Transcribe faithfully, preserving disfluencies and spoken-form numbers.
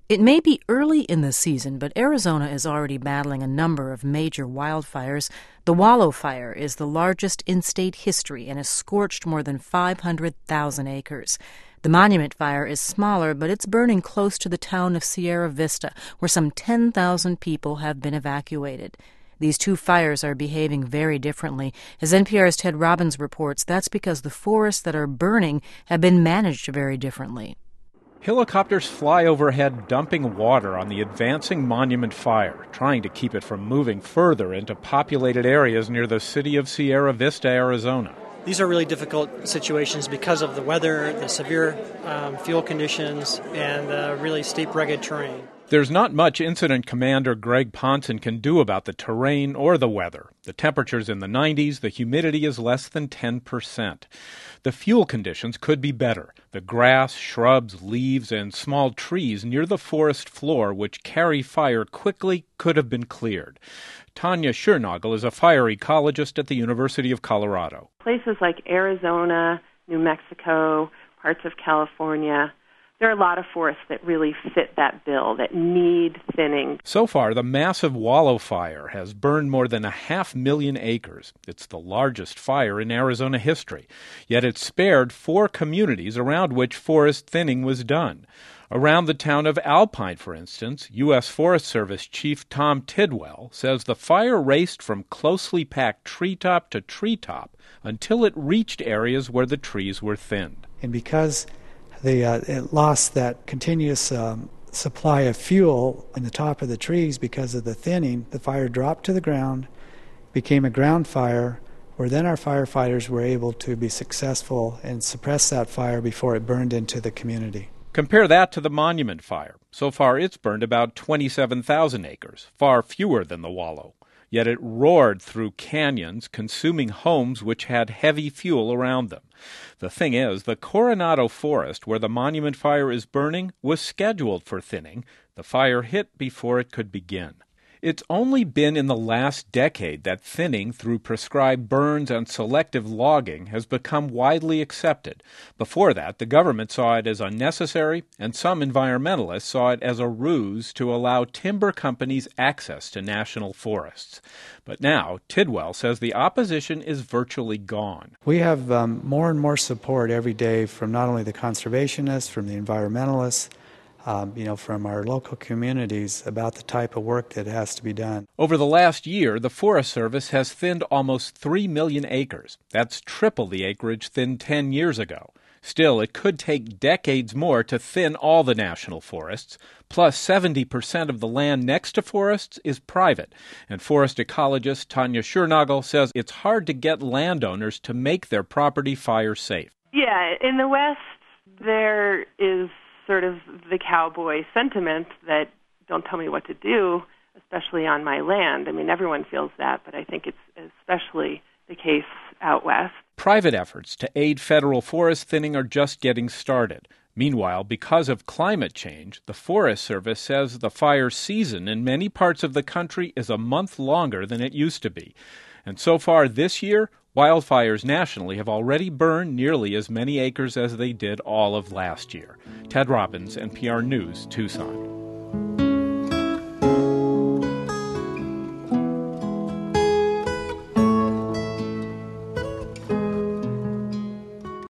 It may be early in the season, but Arizona is already battling a number of major wildfires. The Wallow Fire is the largest in state history and has scorched more than five hundred thousand acres. The Monument Fire is smaller, but it's burning close to the town of Sierra Vista, where some ten thousand people have been evacuated. These two fires are behaving very differently. As N P R's Ted Robbins reports, that's because the forests that are burning have been managed very differently. Helicopters fly overhead dumping water on the advancing Monument Fire, trying to keep it from moving further into populated areas near the city of Sierra Vista, Arizona. These are really difficult situations because of the weather, the severe um, fuel conditions, and the really steep, rugged terrain. There's not much Incident Commander Greg Ponson can do about the terrain or the weather. The temperature's in the nineties, the humidity is less than ten percent. The fuel conditions could be better. The grass, shrubs, leaves, and small trees near the forest floor, which carry fire quickly, could have been cleared. Tanya Schurnagel is a fire ecologist at the University of Colorado. Places like Arizona, New Mexico, parts of California, there are a lot of forests that really fit that bill, that need thinning. So far, the massive Wallow Fire has burned more than a half million acres. It's the largest fire in Arizona history. Yet it spared four communities around which forest thinning was done. Around the town of Alpine, for instance, U S Forest Service Chief Tom Tidwell says the fire raced from closely packed treetop to treetop until it reached areas where the trees were thinned. And because They, uh, it lost that continuous um, supply of fuel in the top of the trees because of the thinning. The fire dropped to the ground, became a ground fire, where then our firefighters were able to be successful and suppress that fire before it burned into the community. Compare that to the Monument Fire. So far, it's burned about twenty-seven thousand acres, far fewer than the Wallow. Yet it roared through canyons, consuming homes which had heavy fuel around them. The thing is, the Coronado Forest, where the Monument Fire is burning, was scheduled for thinning. The fire hit before it could begin. It's only been in the last decade that thinning through prescribed burns and selective logging has become widely accepted. Before that, the government saw it as unnecessary, and some environmentalists saw it as a ruse to allow timber companies access to national forests. But now, Tidwell says the opposition is virtually gone. We have um, more and more support every day from not only the conservationists, from the environmentalists, Um, you know, from our local communities about the type of work that has to be done. Over the last year, the Forest Service has thinned almost three million acres. That's triple the acreage thinned ten years ago. Still, it could take decades more to thin all the national forests. Plus, seventy percent of the land next to forests is private. And forest ecologist Tanya Schurnagel says it's hard to get landowners to make their property fire safe. Yeah, in the West, there is sort of the cowboy sentiment that don't tell me what to do, especially on my land. I mean, everyone feels that, but I think it's especially the case out west. Private efforts to aid federal forest thinning are just getting started. Meanwhile, because of climate change, the Forest Service says the fire season in many parts of the country is a month longer than it used to be. And so far this year, wildfires nationally have already burned nearly as many acres as they did all of last year. Ted Robbins, N P R News, Tucson.